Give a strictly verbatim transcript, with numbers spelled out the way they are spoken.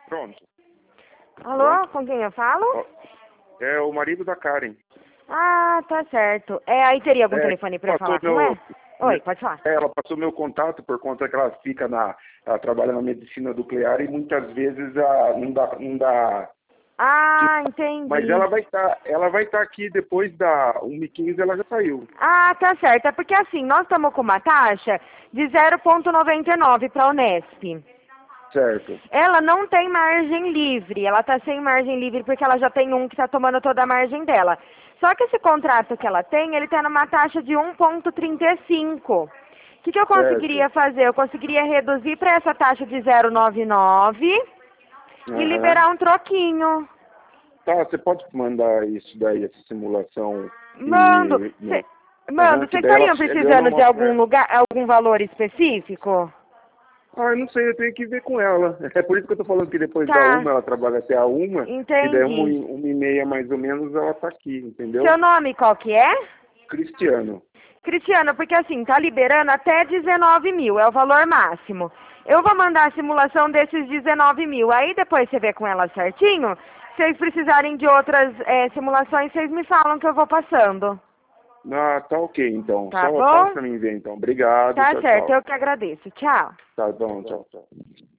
Pronto. Alô, Pronto. com quem eu falo? Ó, é o marido da Karen. Ah, tá certo. É, aí teria algum É, telefone pra eu passou falar com meu, ela? Oi, pode falar. é, ela passou meu contato por conta que ela fica na, ela trabalha na medicina nuclear e muitas vezes ah, não dá, não dá. Ah, entendi. Mas ela vai estar, ela vai estar aqui depois da uma e quinze, ela já saiu. Ah, tá certo. É porque assim, nós estamos com uma taxa de zero vírgula noventa e nove para a Unesp. Certo. Ela não tem margem livre, ela tá sem margem livre porque ela já tem um que tá tomando toda a margem dela. Só que esse contrato que ela tem, ele tá numa taxa de um vírgula trinta e cinco. O que, que eu Certo. conseguiria fazer? Eu conseguiria reduzir para essa taxa de zero vírgula noventa e nove e Aham. liberar um troquinho. Tá, você pode mandar isso daí, essa simulação Mando. e Cê, no, mando, aham, que vocês daí ela, estariam eu precisando não de mostro. algum lugar, algum valor específico? Ah, eu não sei, eu tenho que ver com ela. É por isso que eu tô falando que depois da Tá, uma, ela trabalha até a uma, e daí uma, entendi. e- uma e meia mais ou menos ela tá aqui, entendeu? Seu nome qual que é? Cristiano. Cristiano, porque assim, tá liberando até dezenove mil, é o valor máximo. Eu vou mandar a simulação desses dezenove mil, aí depois você vê com ela certinho. Se vocês precisarem de outras é, simulações, vocês me falam que eu vou passando. Ah, tá ok, então. Tá Só passa bom? pra mim ver, então. Obrigado, Tá tchau, certo, tchau. eu que agradeço. Tchau. Tá bom, tchau, tchau.